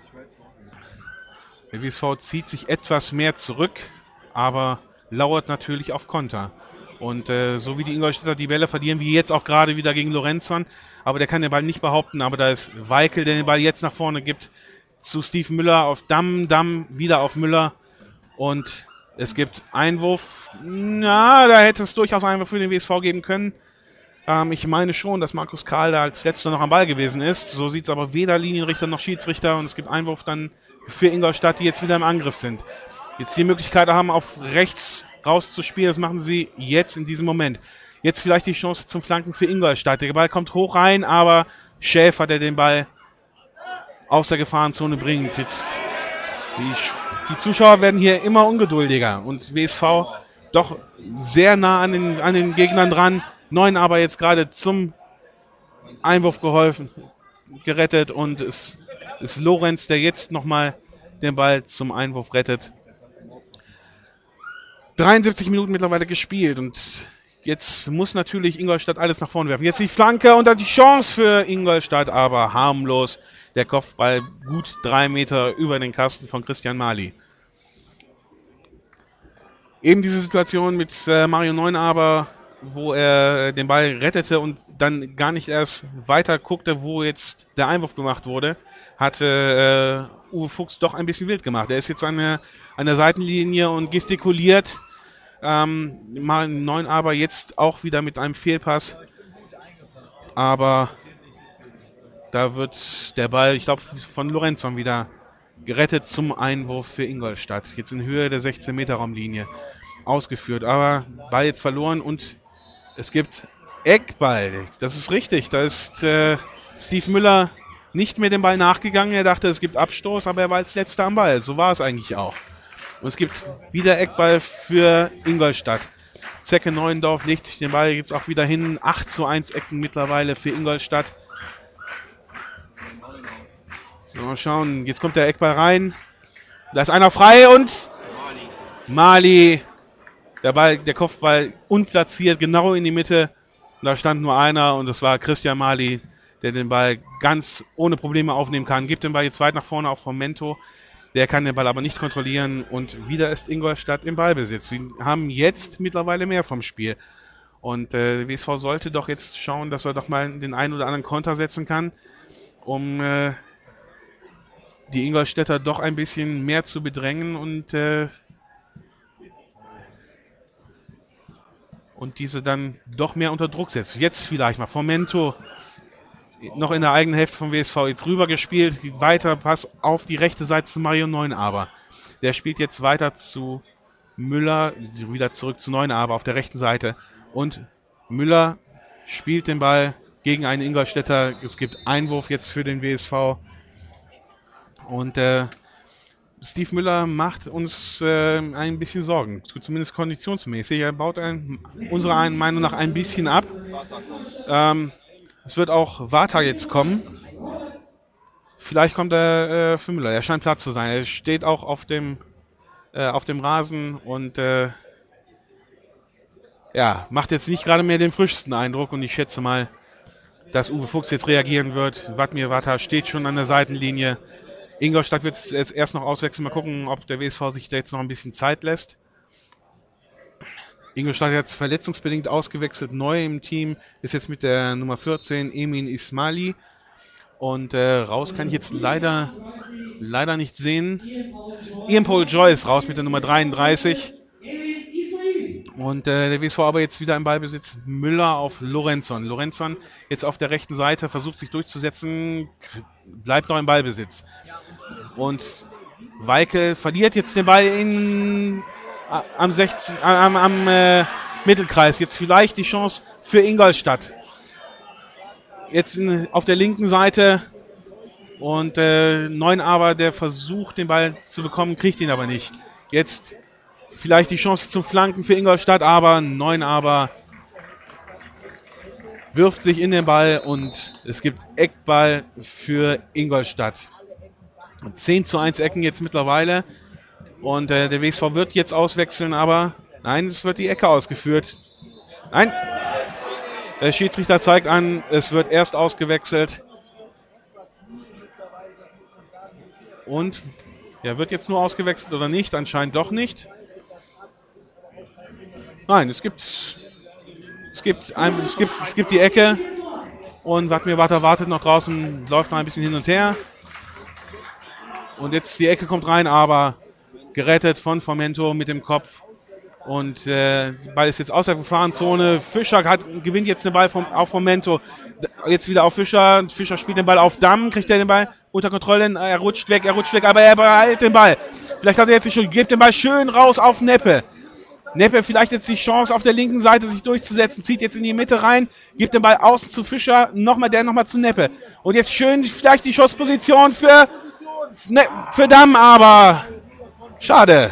Der W S V zieht sich etwas mehr zurück, aber lauert natürlich auf Konter. Und äh, so wie die Ingolstädter die Bälle verlieren, wie jetzt auch gerade wieder gegen Lorenzon, aber der kann den Ball nicht behaupten, aber da ist Weikel, der den Ball jetzt nach vorne gibt, zu Steve Müller auf Damm, Damm wieder auf Müller und es gibt Einwurf. Na, da hätte es durchaus Einwurf für den W S V geben können. Ähm, ich meine schon, dass Markus Karl da als letzter noch am Ball gewesen ist. So sieht es aber weder Linienrichter noch Schiedsrichter und es gibt Einwurf dann für Ingolstadt, die jetzt wieder im Angriff sind. Jetzt die Möglichkeit haben, auf rechts rauszuspielen. Das machen sie jetzt in diesem Moment. Jetzt vielleicht die Chance zum Flanken für Ingolstadt. Der Ball kommt hoch rein, aber Schäfer, der den Ball aus der Gefahrenzone bringt. Jetzt die, die Zuschauer werden hier immer ungeduldiger und W S V doch sehr nah an den, an den Gegnern dran. Neun aber jetzt gerade zum Einwurf geholfen, gerettet und es ist Lorenz, der jetzt nochmal den Ball zum Einwurf rettet. dreiundsiebzig Minuten mittlerweile gespielt und jetzt muss natürlich Ingolstadt alles nach vorne werfen. Jetzt die Flanke und dann die Chance für Ingolstadt, aber harmlos. Der Kopfball gut drei Meter über den Kasten von Christian Mali. Eben diese Situation mit äh, Mario Neunaber, wo er den Ball rettete und dann gar nicht erst weiter guckte, wo jetzt der Einwurf gemacht wurde, hatte äh, Uwe Fuchs doch ein bisschen wild gemacht. Er ist jetzt an der, an der Seitenlinie und gestikuliert. Ähm, Neunaber jetzt auch wieder mit einem Fehlpass. Aber da wird der Ball, ich glaube, von Lorenzon wieder gerettet zum Einwurf für Ingolstadt. Jetzt in Höhe der sechzehn Meter Raumlinie ausgeführt. Aber Ball jetzt verloren und es gibt Eckball. Das ist richtig. Da ist äh, Steve Müller nicht mehr dem Ball nachgegangen. Er dachte, es gibt Abstoß, aber er war als letzter am Ball. So war es eigentlich auch. Und es gibt wieder Eckball für Ingolstadt. Zecke Neuendorf legt sich den Ball jetzt auch wieder hin. acht zu eins Ecken mittlerweile für Ingolstadt. So, mal schauen. Jetzt kommt der Eckball rein. Da ist einer frei und Mali. Der Ball, der Kopfball unplatziert, genau in die Mitte. Und da stand nur einer und das war Christian Mali, der den Ball ganz ohne Probleme aufnehmen kann. Gibt den Ball jetzt weit nach vorne auf Fomento. Der kann den Ball aber nicht kontrollieren und wieder ist Ingolstadt im Ballbesitz. Sie haben jetzt mittlerweile mehr vom Spiel. Und äh, der W S V sollte doch jetzt schauen, dass er doch mal den einen oder anderen Konter setzen kann, um äh, die Ingolstädter doch ein bisschen mehr zu bedrängen und äh, und diese dann doch mehr unter Druck setzt. Jetzt vielleicht mal Fomento noch in der eigenen Hälfte vom W S V jetzt rüber gespielt. Weiter Pass auf die rechte Seite zu Mario Neunaber. Der spielt jetzt weiter zu Müller, wieder zurück zu Neunaber auf der rechten Seite. Und Müller spielt den Ball gegen einen Ingolstädter. Es gibt Einwurf jetzt für den W S V. Und äh, Steve Müller macht uns äh, ein bisschen Sorgen, zumindest konditionsmäßig. Er baut ein, unserer Meinung nach ein bisschen ab. Ähm, es wird auch Vata jetzt kommen. Vielleicht kommt er äh, für Müller. Er scheint Platz zu sein. Er steht auch auf dem, äh, auf dem Rasen und äh, ja, macht jetzt nicht gerade mehr den frischesten Eindruck. Und ich schätze mal, dass Uwe Fuchs jetzt reagieren wird. Vladimir Vata steht schon an der Seitenlinie. Ingolstadt wird jetzt erst noch auswechseln. Mal gucken, ob der W S V sich da jetzt noch ein bisschen Zeit lässt. Ingolstadt hat jetzt verletzungsbedingt ausgewechselt. Neu im Team ist jetzt mit der Nummer vierzehn Emin Ismaili. Und äh, raus kann ich jetzt leider, leider nicht sehen. Ian Paul Joy ist raus mit der Nummer dreiunddreißig. Und äh, der W S V aber jetzt wieder im Ballbesitz. Müller auf Lorenzon. Lorenzon jetzt auf der rechten Seite, versucht sich durchzusetzen, bleibt noch im Ballbesitz. Und Weikel verliert jetzt den Ball in, am, sechzig, am, am äh, Mittelkreis. Jetzt vielleicht die Chance für Ingolstadt. Jetzt in, auf der linken Seite. Und äh, Neunaber, der versucht den Ball zu bekommen, kriegt ihn aber nicht. Jetzt vielleicht die Chance zum Flanken für Ingolstadt, aber Neunaber wirft sich in den Ball und es gibt Eckball für Ingolstadt. zehn zu eins Ecken jetzt mittlerweile und äh, der W S V wird jetzt auswechseln, aber nein, es wird die Ecke ausgeführt. Nein, der Schiedsrichter zeigt an, es wird erst ausgewechselt und ja, wird jetzt nur ausgewechselt oder nicht? Anscheinend doch nicht. Nein, es gibt, es gibt, ein, es gibt, es gibt die Ecke und Vladimir Vata wartet noch draußen, läuft noch ein bisschen hin und her. Und jetzt die Ecke kommt rein, aber gerettet von Fomento mit dem Kopf. Und äh, der Ball ist jetzt aus der Gefahrenzone. Fischer hat, gewinnt jetzt den Ball vom, auf Fomento. Jetzt wieder auf Fischer. Fischer spielt den Ball auf Damm, kriegt er den Ball unter Kontrolle. Er rutscht weg, er rutscht weg, aber er behält den Ball. Vielleicht hat er jetzt nicht schon, gibt den Ball schön raus auf Neppe. Neppe vielleicht jetzt die Chance auf der linken Seite sich durchzusetzen, zieht jetzt in die Mitte rein, gibt den Ball außen zu Fischer, nochmal der nochmal zu Neppe. Und jetzt schön vielleicht die Schussposition für, ne, für Damm, aber schade.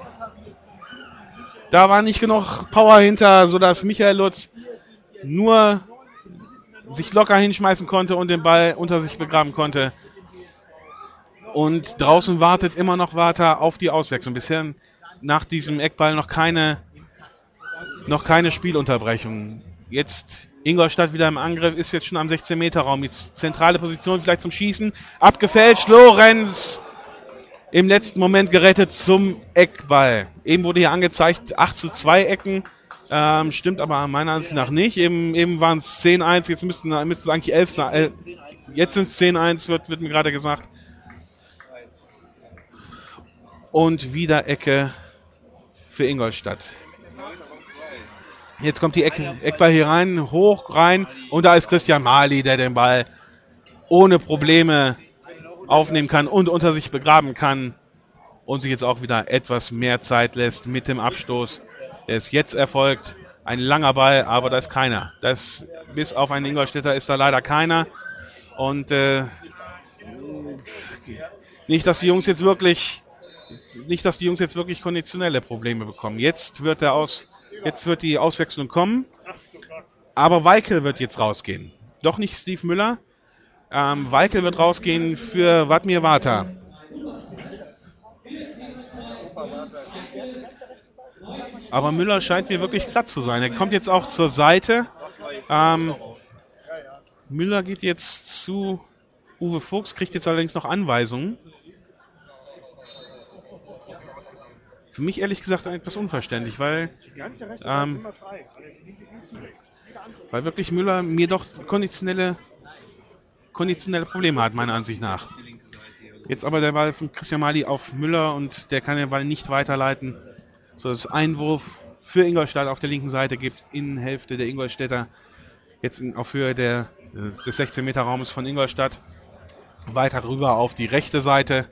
Da war nicht genug Power hinter, sodass Michael Lutz nur sich locker hinschmeißen konnte und den Ball unter sich begraben konnte. Und draußen wartet immer noch Vata auf die Auswechslung. Bisher nach diesem Eckball noch keine, noch keine Spielunterbrechung. Jetzt Ingolstadt wieder im Angriff, ist jetzt schon am sechzehn Meter Raum. Jetzt zentrale Position vielleicht zum Schießen. Abgefälscht, Lorenz im letzten Moment gerettet zum Eckball. Eben wurde hier angezeigt, acht zu zwei Ecken. Ähm, stimmt aber meiner Ansicht nach nicht. Eben, eben waren es zehn eins, jetzt müssten, müssten es eigentlich elf sein. Äh, jetzt sind es zehn eins, wird, wird mir gerade gesagt. Und wieder Ecke für Ingolstadt. Jetzt kommt die Ecke, Eckball hier rein, hoch rein. Und da ist Christian Mali, der den Ball ohne Probleme aufnehmen kann und unter sich begraben kann. Und sich jetzt auch wieder etwas mehr Zeit lässt mit dem Abstoß. Der ist jetzt erfolgt. Ein langer Ball, aber da ist keiner. Das, bis auf einen Ingolstädter ist da leider keiner. Und äh, nicht, dass die Jungs jetzt wirklich, nicht, dass die Jungs jetzt wirklich konditionelle Probleme bekommen. Jetzt wird der Aus, jetzt wird die Auswechslung kommen. Aber Weikel wird jetzt rausgehen. Doch nicht Steve Müller. Ähm, Weikel wird rausgehen für Wadmir Vata. Aber Müller scheint mir wirklich glatt zu sein. Er kommt jetzt auch zur Seite. Ähm, Müller geht jetzt zu Uwe Fuchs, kriegt jetzt allerdings noch Anweisungen. Für mich ehrlich gesagt etwas unverständlich, weil, ähm, weil wirklich Müller mir doch konditionelle, konditionelle Probleme hat, meiner Ansicht nach. Jetzt aber der Ball von Christian Mali auf Müller und der kann den Ball nicht weiterleiten, sodass es Einwurf für Ingolstadt auf der linken Seite gibt, Innenhälfte der Ingolstädter, jetzt in, auf Höhe der, des sechzehn Meter Raumes von Ingolstadt, weiter rüber auf die rechte Seite.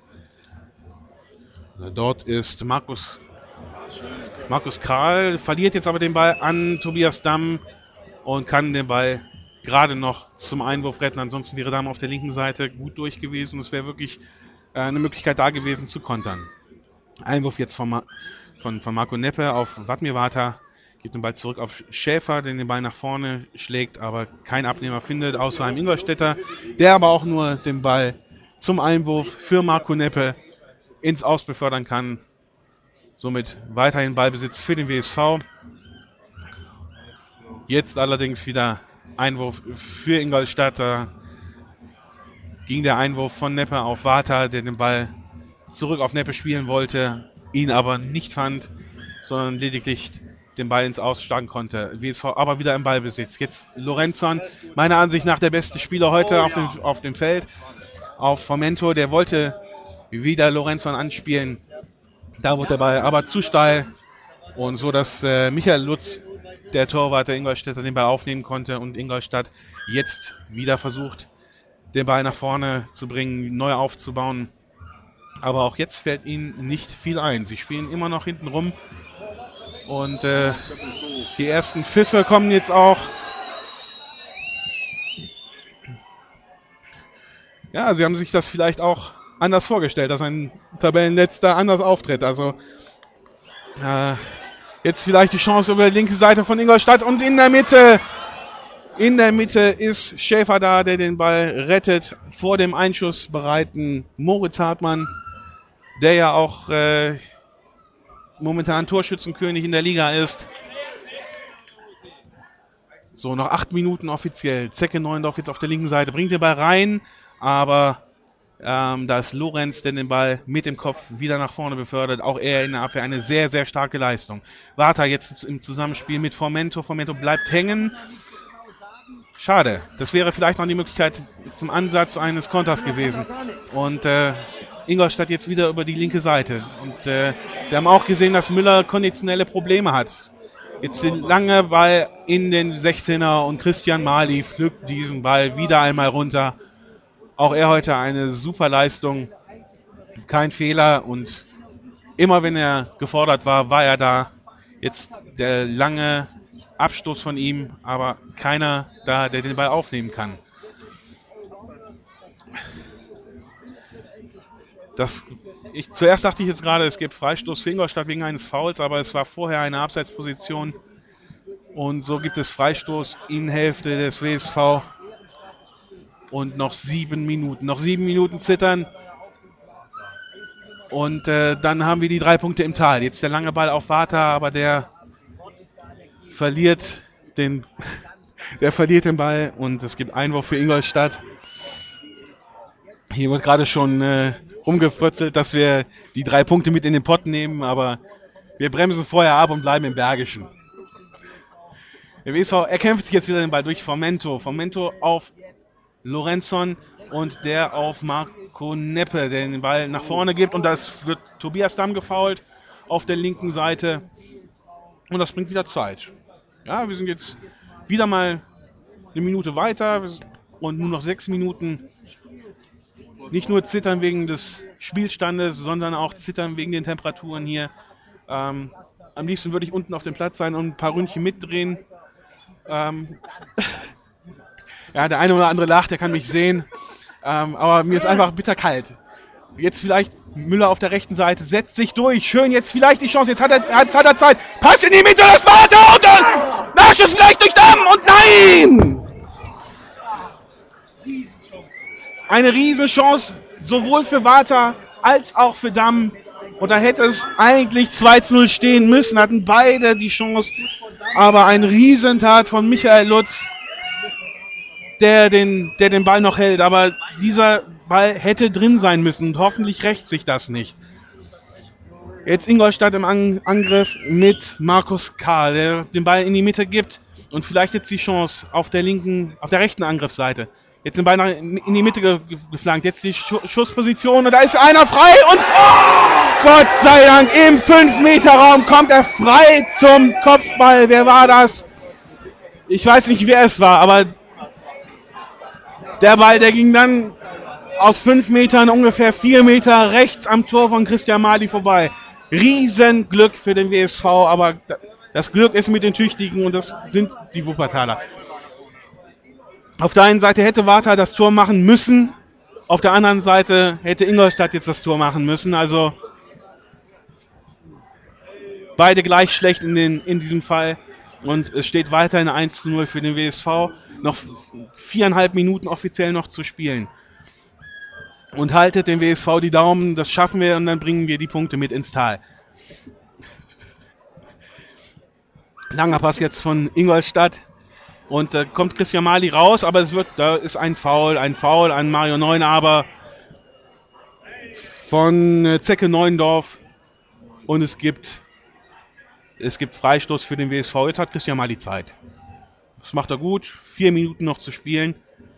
Dort ist Markus, Markus Kral, verliert jetzt aber den Ball an Tobias Damm und kann den Ball gerade noch zum Einwurf retten. Ansonsten wäre Damm auf der linken Seite gut durch gewesen. Es wäre wirklich äh, eine Möglichkeit da gewesen zu kontern. Einwurf jetzt von, Ma- von, von Marco Neppe auf Wadmir Vata. Gibt den Ball zurück auf Schäfer, der den Ball nach vorne schlägt, aber kein Abnehmer findet, außer einem Ingolstädter, der aber auch nur den Ball zum Einwurf für Marco Neppe ins Aus befördern kann. Somit weiterhin Ballbesitz für den W S V. Jetzt allerdings wieder Einwurf für Ingolstadt. Da ging der Einwurf von Neppe auf Vata, der den Ball zurück auf Neppe spielen wollte, ihn aber nicht fand, sondern lediglich den Ball ins Ausschlagen konnte. W S V aber wieder im Ballbesitz. Jetzt Lorenzon, meiner Ansicht nach der beste Spieler heute auf dem, auf dem Feld. Auf Fomento, der wollte wieder Lorenzon anspielen. Da wurde der Ball aber zu steil. Und so, dass äh, Michael Lutz, der Torwart der Ingolstädter, den Ball aufnehmen konnte und Ingolstadt jetzt wieder versucht, den Ball nach vorne zu bringen, neu aufzubauen. Aber auch jetzt fällt ihnen nicht viel ein. Sie spielen immer noch hinten rum. Und äh, die ersten Pfiffe kommen jetzt auch. Ja, sie haben sich das vielleicht auch anders vorgestellt, dass ein Tabellenletzter anders auftritt. Also äh, jetzt vielleicht die Chance über die linke Seite von Ingolstadt und in der Mitte, in der Mitte ist Schäfer da, der den Ball rettet vor dem einschussbereiten Moritz Hartmann, der ja auch äh, momentan Torschützenkönig in der Liga ist. So, noch acht Minuten offiziell. Zecke Neuendorf jetzt auf der linken Seite, bringt den Ball rein, aber ähm, da ist Lorenz, der den Ball mit dem Kopf wieder nach vorne befördert. Auch er in der Abwehr eine sehr, sehr starke Leistung. Vata jetzt im Zusammenspiel mit Fomento. Fomento bleibt hängen. Schade. Das wäre vielleicht noch die Möglichkeit zum Ansatz eines Konters gewesen. Und äh, Ingolstadt jetzt wieder über die linke Seite. Und äh, sie haben auch gesehen, dass Müller konditionelle Probleme hat. Jetzt den lange Ball in den sechzehner und Christian Mali pflückt diesen Ball wieder einmal runter. Auch er heute eine super Leistung. Kein Fehler und immer wenn er gefordert war, war er da. Jetzt der lange Abstoß von ihm, aber keiner da, der den Ball aufnehmen kann. Das, ich, zuerst dachte ich jetzt gerade, es gibt Freistoß für Ingolstadt wegen eines Fouls, aber es war vorher eine Abseitsposition. Und so gibt es Freistoß in Hälfte des W S V. Und noch sieben Minuten. Noch sieben Minuten zittern. Und äh, dann haben wir die drei Punkte im Tal. Jetzt der lange Ball auf Warta, aber der verliert den, der verliert den Ball und es gibt Einwurf für Ingolstadt. Hier wird gerade schon äh, rumgefrötzelt, dass wir die drei Punkte mit in den Pott nehmen, aber wir bremsen vorher ab und bleiben im Bergischen. Der W S V erkämpft sich jetzt wieder den Ball durch Fomento. Fomento auf Lorenzon und der auf Marco Neppe, der den Ball nach vorne gibt. Und das wird Tobias Damm gefoult auf der linken Seite. Und das bringt wieder Zeit. Ja, wir sind jetzt wieder mal eine Minute weiter und nur noch sechs Minuten. Nicht nur zittern wegen des Spielstandes, sondern auch zittern wegen den Temperaturen hier. Ähm, am liebsten würde ich unten auf dem Platz sein und ein paar Ründchen mitdrehen. Ähm, ja, der eine oder andere lacht, der kann mich sehen. Ähm, aber mir ist einfach bitterkalt. Jetzt vielleicht Müller auf der rechten Seite, setzt sich durch. Schön, jetzt vielleicht die Chance. Jetzt hat er, jetzt hat er Zeit. Pass in die Mitte, das Warta und dann Nachschuss vielleicht durch Damm und nein! Eine Riesenchance, sowohl für Warta als auch für Damm. Und da hätte es eigentlich zwei zu null stehen müssen, hatten beide die Chance. Aber ein Riesentat von Michael Lutz, der den, der den Ball noch hält. Aber dieser Ball hätte drin sein müssen und hoffentlich rächt sich das nicht. Jetzt Ingolstadt im An- Angriff mit Markus Karl, der den Ball in die Mitte gibt und vielleicht jetzt die Chance auf der linken, auf der rechten Angriffsseite. Jetzt den Ball nach, in die Mitte ge- geflankt, jetzt die Schu- Schussposition und da ist einer frei und Gott sei Dank im fünf Meter Raum kommt er frei zum Kopfball. Wer war das? Ich weiß nicht, wer es war, aber der Ball, der ging dann aus fünf Metern ungefähr vier Meter rechts am Tor von Christian Mali vorbei. Riesenglück für den W S V, aber das Glück ist mit den Tüchtigen und das sind die Wuppertaler. Auf der einen Seite hätte Warta das Tor machen müssen, auf der anderen Seite hätte Ingolstadt jetzt das Tor machen müssen. Also beide gleich schlecht in, den, in diesem Fall. Und es steht weiterhin eins zu null für den W S V. Noch viereinhalb Minuten offiziell noch zu spielen. Und haltet dem W S V die Daumen, das schaffen wir und dann bringen wir die Punkte mit ins Tal. Langer Pass jetzt von Ingolstadt. Und da kommt Christian Mali raus, aber es wird, da ist ein Foul, ein Foul an Mario Neunaber von äh, Zecke Neuendorf. Und es gibt, es gibt Freistoß für den W S V. Jetzt hat Christian Mali Zeit. Das macht er gut. Vier Minuten noch zu spielen.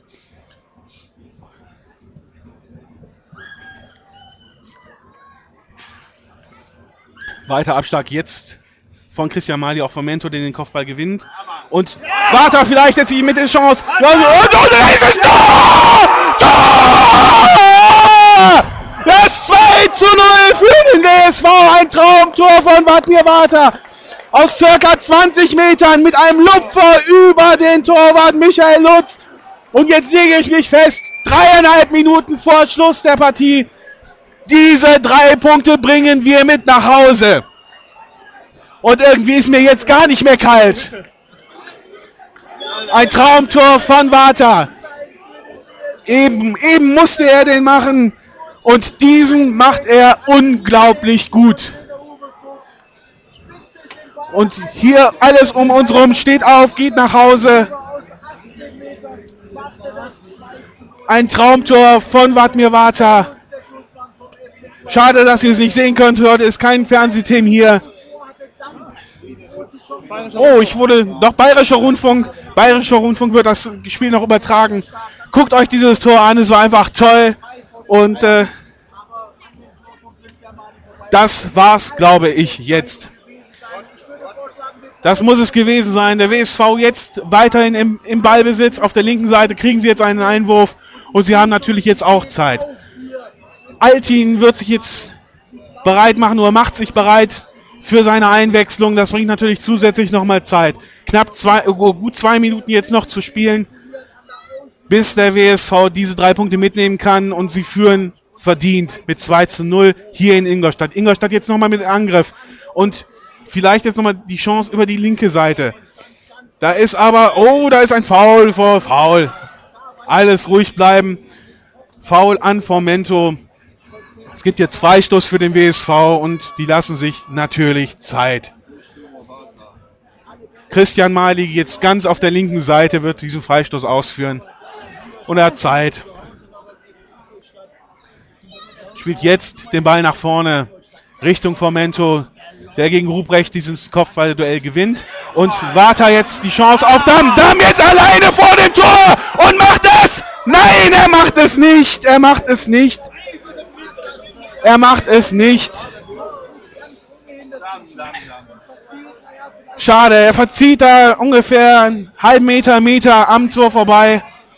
Weiter Abschlag jetzt von Christian Mali auf Fomento, der den Kopfball gewinnt. Und Warta vielleicht jetzt mit der Chance. Und, und, und da ist es Tor! Tor! Das zwei zu null für den W S V. Ein Traumtor von Vatmir Warta. Aus circa zwanzig Metern mit einem Lupfer über den Torwart Michael Lutz. Und jetzt lege ich mich fest, dreieinhalb Minuten vor Schluss der Partie. Diese drei Punkte bringen wir mit nach Hause. Und irgendwie ist mir jetzt gar nicht mehr kalt. Ein Traumtor von Warta. Eben, eben musste er den machen. Und diesen macht er unglaublich gut. Und hier alles um uns rum steht auf, geht nach Hause. Ein Traumtor von Vatmir Warta. Schade, dass ihr es nicht sehen könnt. Heute ist kein Fernsehteam hier. Oh, ich wurde doch Bayerischer Rundfunk. Bayerischer Rundfunk wird das Spiel noch übertragen. Guckt euch dieses Tor an, es war einfach toll. Und äh, das war's, glaube ich, jetzt. Das muss es gewesen sein. Der W S V jetzt weiterhin im, im Ballbesitz. Auf der linken Seite kriegen sie jetzt einen Einwurf. Und sie haben natürlich jetzt auch Zeit. Altin wird sich jetzt bereit machen oder macht sich bereit für seine Einwechslung. Das bringt natürlich zusätzlich nochmal Zeit. Knapp zwei, gut zwei Minuten jetzt noch zu spielen, bis der W S V diese drei Punkte mitnehmen kann. Und sie führen verdient mit zwei zu null hier in Ingolstadt. Ingolstadt jetzt nochmal mit Angriff. Und vielleicht jetzt nochmal die Chance über die linke Seite. Da ist aber, oh, da ist ein Foul vor Foul. Alles ruhig bleiben. Foul an Fomento. Es gibt jetzt Freistoß für den W S V und die lassen sich natürlich Zeit. Christian Mali jetzt ganz auf der linken Seite wird diesen Freistoß ausführen. Und er hat Zeit. Spielt jetzt den Ball nach vorne Richtung Formento, der gegen Ruprecht dieses Kopfballduell gewinnt. Und Warta jetzt die Chance auf Damm. Damm jetzt alleine vor dem Tor und macht es! Nein, er macht es nicht! Er macht es nicht! Er macht es nicht! Schade, er verzieht da ungefähr einen halben Meter, Meter am Tor vorbei.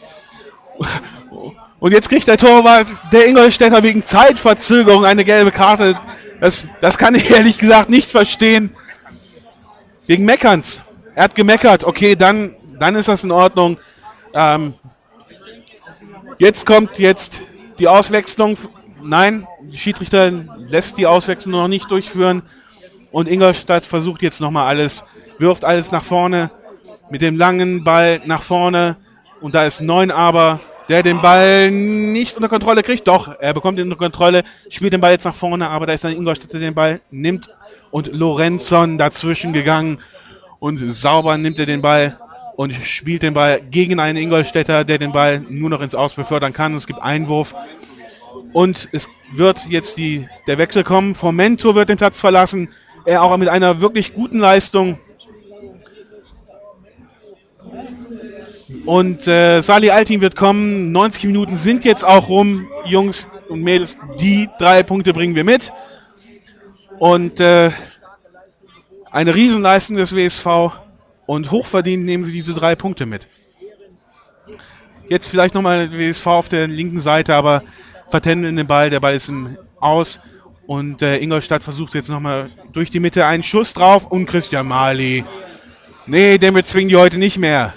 Und jetzt kriegt der Torwart der Ingolstädter wegen Zeitverzögerung eine gelbe Karte. Das, das kann ich ehrlich gesagt nicht verstehen. Wegen Meckerns. Er hat gemeckert. Okay, dann, dann ist das in Ordnung. Ähm, jetzt kommt jetzt die Auswechslung. Nein, die Schiedsrichter lässt die Auswechslung noch nicht durchführen. Und Ingolstadt versucht jetzt nochmal alles, wirft alles nach vorne, mit dem langen Ball nach vorne. Und da ist Neunaber, der den Ball nicht unter Kontrolle kriegt. Doch, er bekommt ihn unter Kontrolle, spielt den Ball jetzt nach vorne, aber da ist dann Ingolstadt, der den Ball nimmt. Und Lorenzon dazwischen gegangen. Und sauber nimmt er den Ball und spielt den Ball gegen einen Ingolstädter, der den Ball nur noch ins Aus befördern kann. Es gibt Einwurf. Und es wird jetzt die, der Wechsel kommen. Formento wird den Platz verlassen. Er auch mit einer wirklich guten Leistung. Und äh, Salih Altin wird kommen. neunzig Minuten sind jetzt auch rum. Jungs und Mädels, die drei Punkte bringen wir mit. Und äh, eine Riesenleistung des W S V. Und hochverdient nehmen sie diese drei Punkte mit. Jetzt vielleicht nochmal W S V auf der linken Seite, aber vertändeln den Ball. Der Ball ist im Aus. Und äh, Ingolstadt versucht jetzt nochmal durch die Mitte einen Schuss drauf. Und Christian Mali. Nee, den bezwingen die heute nicht mehr.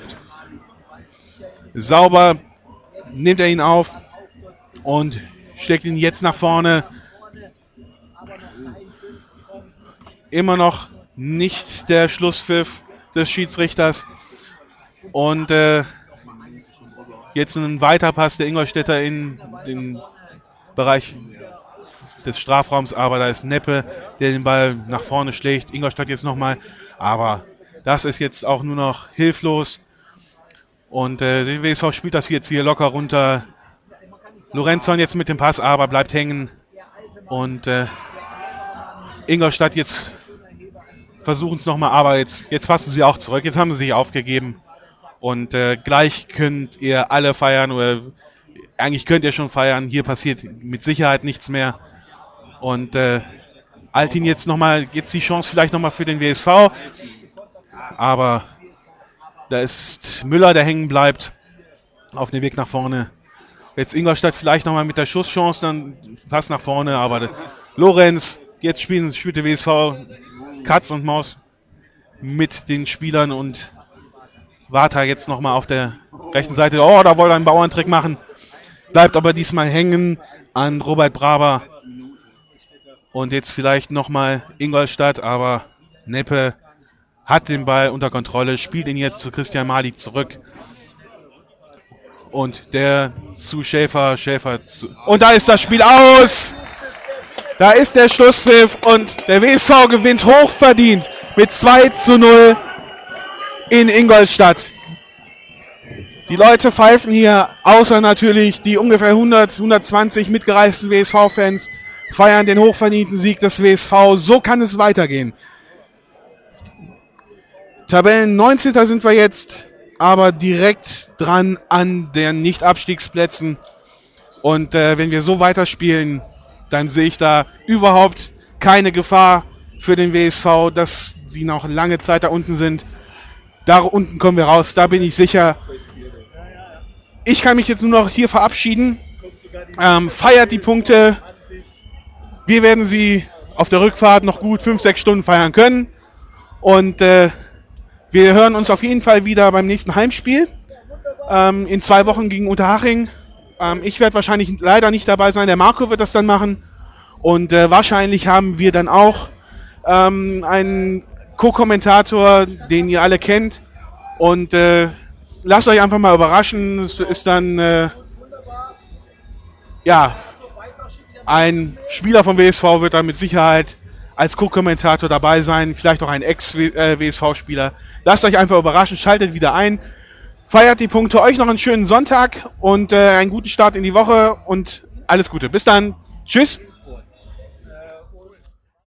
Sauber nimmt er ihn auf und steckt ihn jetzt nach vorne. Immer noch nicht der Schlusspfiff des Schiedsrichters. Und äh, jetzt ein Weiterpass der Ingolstädter in den Bereich des Strafraums, aber da ist Neppe, der den Ball nach vorne schlägt. Ingolstadt jetzt nochmal, aber das ist jetzt auch nur noch hilflos. Und äh, der W S V spielt das jetzt hier locker runter. Lorenzon jetzt mit dem Pass, aber bleibt hängen. Und äh, Ingolstadt jetzt versuchen es nochmal, aber jetzt, jetzt fassen sie auch zurück. Jetzt haben sie sich aufgegeben. Und äh, gleich könnt ihr alle feiern, oder eigentlich könnt ihr schon feiern. Hier passiert mit Sicherheit nichts mehr. Und äh, Altin jetzt nochmal, jetzt die Chance vielleicht nochmal für den W S V. Aber da ist Müller, der hängen bleibt auf dem Weg nach vorne. Jetzt Ingolstadt vielleicht nochmal mit der Schusschance, dann Pass nach vorne. Aber Lorenz, jetzt spielen, spielt der W S V Katz und Maus mit den Spielern. Und Warta jetzt nochmal auf der rechten Seite. Oh, da wollte er einen Bauerntrick machen. Bleibt aber diesmal hängen an Robert Braber. Und jetzt vielleicht nochmal Ingolstadt, aber Neppe hat den Ball unter Kontrolle, spielt ihn jetzt zu Christian Mali zurück. Und der zu Schäfer, Schäfer zu... Und da ist das Spiel aus! Da ist der Schlusspfiff und der W S V gewinnt hochverdient mit zwei zu null in Ingolstadt. Die Leute pfeifen hier, außer natürlich die ungefähr hundert, hundertzwanzig mitgereisten W S V-Fans, feiern den hochverdienten Sieg des W S V. So kann es weitergehen. Tabellen neunzehnter sind wir jetzt, aber direkt dran an den Nicht-Abstiegsplätzen. Und äh, wenn wir so weiterspielen, dann sehe ich da überhaupt keine Gefahr für den W S V, dass sie noch lange Zeit da unten sind. Da unten kommen wir raus, da bin ich sicher. Ich kann mich jetzt nur noch hier verabschieden. Ähm, feiert die Punkte. Wir werden sie auf der Rückfahrt noch gut fünf, sechs Stunden feiern können. Und äh, wir hören uns auf jeden Fall wieder beim nächsten Heimspiel. Ähm, in zwei Wochen gegen Unterhaching. Ähm, ich werde wahrscheinlich leider nicht dabei sein. Der Marco wird das dann machen. Und äh, wahrscheinlich haben wir dann auch ähm, einen Co-Kommentator, den ihr alle kennt. Und äh, lasst euch einfach mal überraschen. Es ist dann äh, ja Ein Spieler vom W S V wird da mit Sicherheit als Co-Kommentator dabei sein, vielleicht auch ein Ex-W S V-Spieler. Lasst euch einfach überraschen, schaltet wieder ein, feiert die Punkte, euch noch einen schönen Sonntag und äh, einen guten Start in die Woche und alles Gute. Bis dann, tschüss!